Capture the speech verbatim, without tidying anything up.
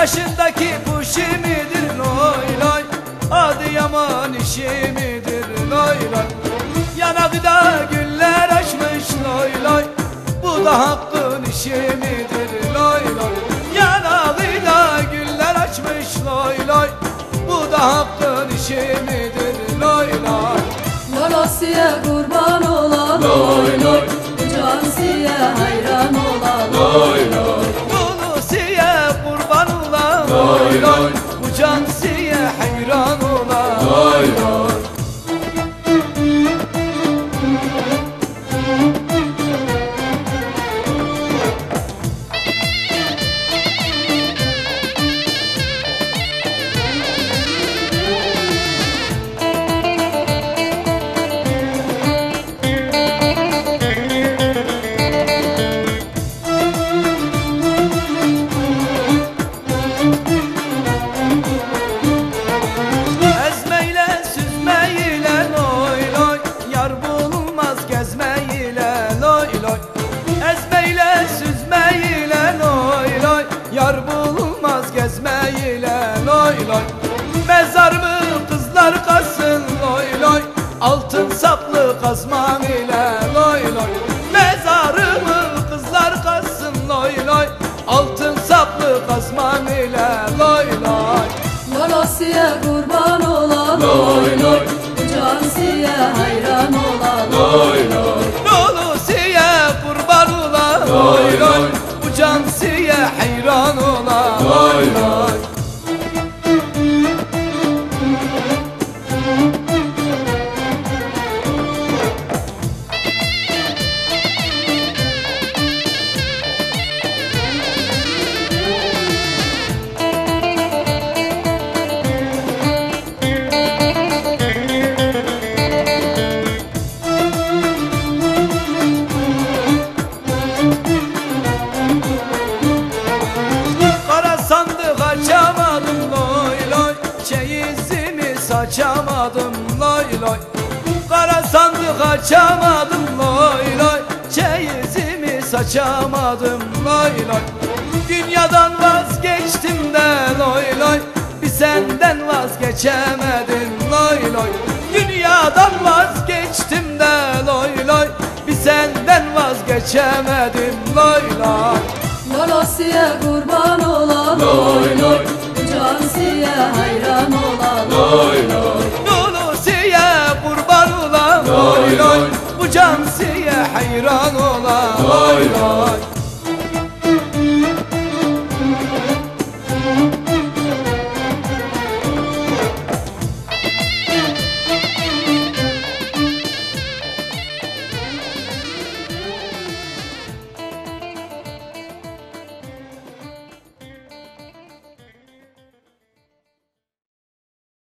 Başındaki bu işi midir loy loy, Adıyaman işi midir loy loy. Yanakta güller açmış loy loy, bu da hakkın işi midir loy loy. Yanakta güller açmış loy loy, bu da hakkın işi midir loy loy. Lolosiye kurban ola loy loy, Cansiye hayran ola loy loy. Lolosiye kurban ola loy loy, bu Cansiye hayran ola loy loy. Yar bulunmaz gezmeyle loy loy. Mezar mı kızlar kazsın loy loy, altın saplı kazman ile loy loy. Mezarı mı kızlar kazsın loy loy, altın saplı kazman ile loy loy. Lolosiye kurban ola loy loy, Cansiye hayran ola loy loy. Lolosiye kurban ola loy loy, bu Cansiye hayran ola loy loy. Açamadım loy loy, çeyizimi saçamadım loy loy. Kara sandık açamadım loy loy, çeyizimi saçamadım loy loy. Dünyadan vazgeçtim de loy loy, bir senden vazgeçemedim loy loy. Dünyadan vazgeçtim de loy loy, bir senden vazgeçemedim loy loy. Lolosiye kurban ola loy loy, Cansiye hayran ola loy loy.